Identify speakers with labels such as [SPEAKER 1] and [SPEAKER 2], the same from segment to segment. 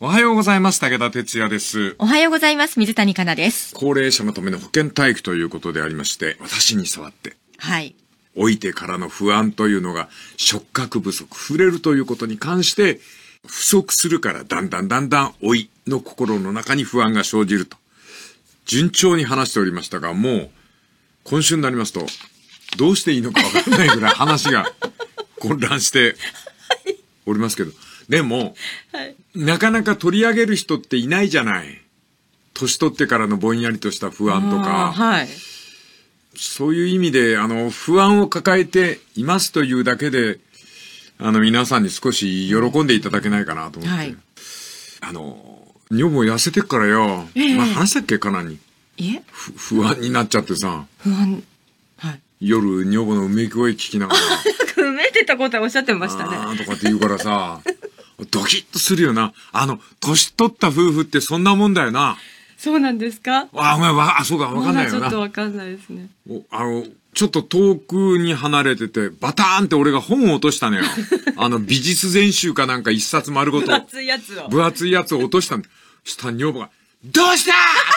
[SPEAKER 1] おはようございます。武田哲也です。
[SPEAKER 2] おはようございます。水谷香奈です。
[SPEAKER 1] 高齢者のための保健体育ということでありまして、私に触って。
[SPEAKER 2] はい。
[SPEAKER 1] 老いてからの不安というのが、触覚不足、触れるということに関して、不足するからだんだん老いの心の中に不安が生じると。順調に話しておりましたが、もう、今週になりますと、どうしていいのかわからないぐらい話が混乱しておりますけど、でも、はい、なかなか取り上げる人っていないじゃない。年取ってからのぼんやりとした不安とか、
[SPEAKER 2] はい、
[SPEAKER 1] そういう意味で不安を抱えていますというだけで皆さんに少し喜んでいただけないかなと思って、はい、女房痩せてっからよ、話したっけかなに不安になっちゃってさ、
[SPEAKER 2] 不安、はい、
[SPEAKER 1] 夜女房のうめき声聞きながら
[SPEAKER 2] なんかうめいてたことはおっしゃってましたね
[SPEAKER 1] とかって言うからさドキッとするよな。年取った夫婦ってそんなもんだよな。
[SPEAKER 2] そうなんですか？
[SPEAKER 1] そうか、わかんないよな。
[SPEAKER 2] ちょっとわかんないですね。
[SPEAKER 1] ちょっと遠くに離れてて、バターンって俺が本を落としたのよ。美術全集かなんか一冊丸ごと。
[SPEAKER 2] 分厚いやつ
[SPEAKER 1] を落としたんだ。したら女房が、どうした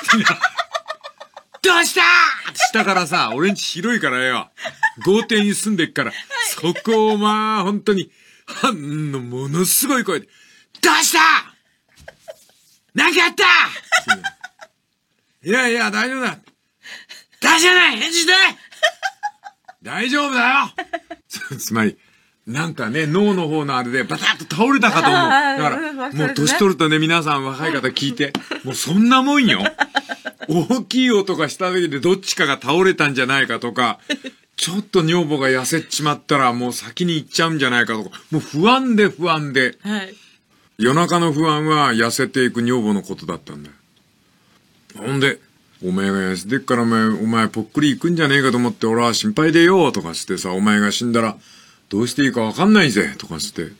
[SPEAKER 1] どうした下からさ、俺んち広いからよ。豪邸に住んでっから、そこを本当に、ものすごい声で、どうしたなんかあったいや、大丈夫だ。大丈夫だ返事で大丈夫だよつまり、なんかね、脳の方のあれでバタッと倒れたかと思う。だから、もう年取るとね、皆さん若い方聞いて、もうそんなもんよ。大きい音がしただけでどっちかが倒れたんじゃないかとか、ちょっと女房が痩せちまったらもう先に行っちゃうんじゃないかとか、もう不安で。
[SPEAKER 2] はい。
[SPEAKER 1] 夜中の不安は痩せていく女房のことだったんだよ。ほんで、お前が痩せてっからお前ぽっくり行くんじゃねえかと思って俺は心配でよとかしてさ、お前が死んだらどうしていいかわかんないぜとかして、はい、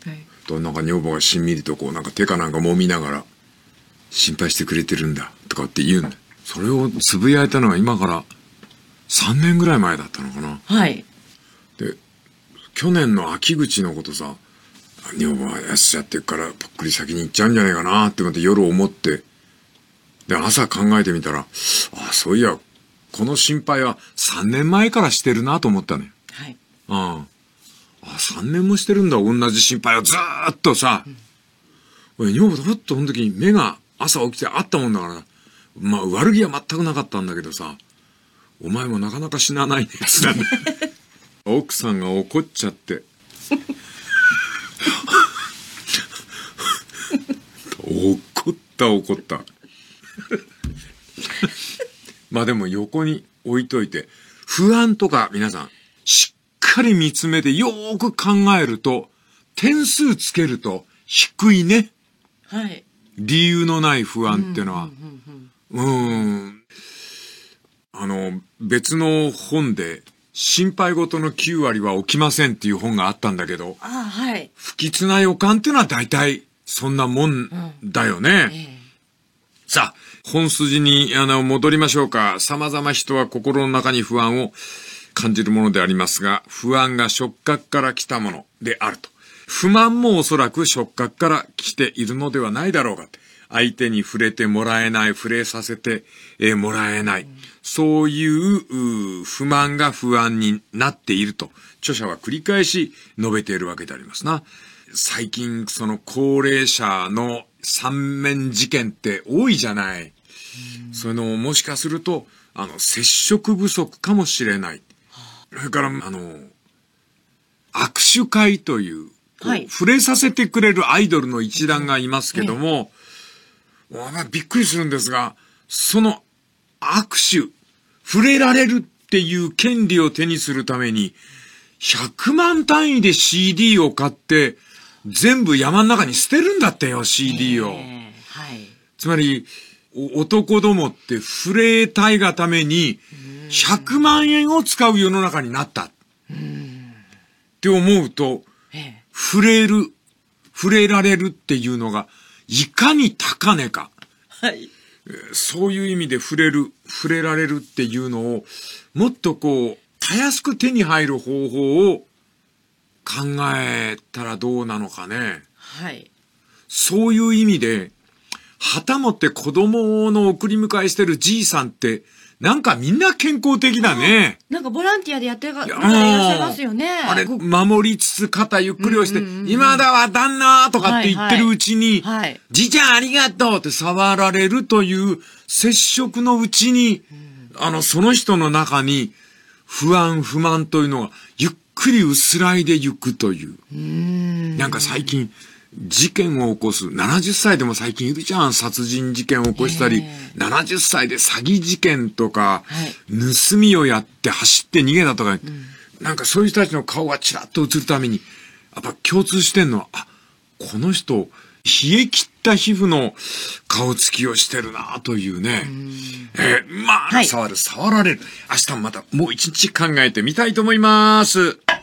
[SPEAKER 1] なんか女房がしんみりとこうなんか手かなんか揉みながら心配してくれてるんだとかって言うんだよ。それをつぶやいたのが今から3年ぐらい前だったのかな。
[SPEAKER 2] はい。
[SPEAKER 1] で、去年の秋口のことさ、女房は痩せちゃってるからぽっくり先に行っちゃうんじゃないかなって夜思って、で、朝考えてみたら、そういや、この心配は3年前からしてるなと思ったね。
[SPEAKER 2] はい。
[SPEAKER 1] 3年もしてるんだ、同じ心配をずーっとさ。俺、女房とふっとその時に目が朝起きてあったもんだから、悪気は全くなかったんだけどさ、お前もなかなか死なないね、つったんだ。奥さんが怒っちゃって。怒った。でも横に置いといて、不安とか皆さん、しっかり見つめてよーく考えると、点数つけると低いね。
[SPEAKER 2] はい。
[SPEAKER 1] 理由のない不安ってのは。別の本で、心配事の9割は起きませんっていう本があったんだけど、
[SPEAKER 2] はい。
[SPEAKER 1] 不吉な予感ってのは大体そんなもんだよね。さあ、本筋に戻りましょうか。様々人は心の中に不安を感じるものでありますが、不安が触覚から来たものであると。不満もおそらく触覚から来ているのではないだろうか。相手に触れてもらえない、触れさせてもらえない。そういう不満が不安になっていると、著者は繰り返し述べているわけでありますな。最近その高齢者の三面事件って多いじゃない。そういうのももしかすると接触不足かもしれない。それから握手会という、はい、触れさせてくれるアイドルの一団がいますけども、びっくりするんですが、その握手、触れられるっていう権利を手にするために100万単位で CD を買って全部山の中に捨てるんだってよ、CD を。はい。つまり、男どもって触れたいがために100万円を使う世の中になった。って思うと、触れられるっていうのがいかに高値か。
[SPEAKER 2] はい。
[SPEAKER 1] そういう意味で触れられるっていうのをもっとたやすく手に入る方法を考えたらどうなのかね。
[SPEAKER 2] はい。
[SPEAKER 1] そういう意味で、 旗持って子供の送り迎えしてるじいさんって、なんかみんな健康的だね。
[SPEAKER 2] なんかボランティアでやってる方いらっしゃいますよね。
[SPEAKER 1] あれ、守りつつ肩ゆっくり押して、今だわ旦那とかって言ってるうちに、じいちゃんありがとうって触られるという接触のうちに、その人の中に不安不満というのがゆっくり薄らいでゆくという。なんか最近、事件を起こす、70歳でも最近いるじゃん、殺人事件を起こしたり、70歳で詐欺事件とか、盗みをやって走って逃げたとか、なんかそういう人たちの顔がちらっと映るために、やっぱ共通してんのは、あ、この人、冷え切った皮膚の顔つきをしてるなというね。まあ、触られる。明日もまたもう一日考えてみたいと思います。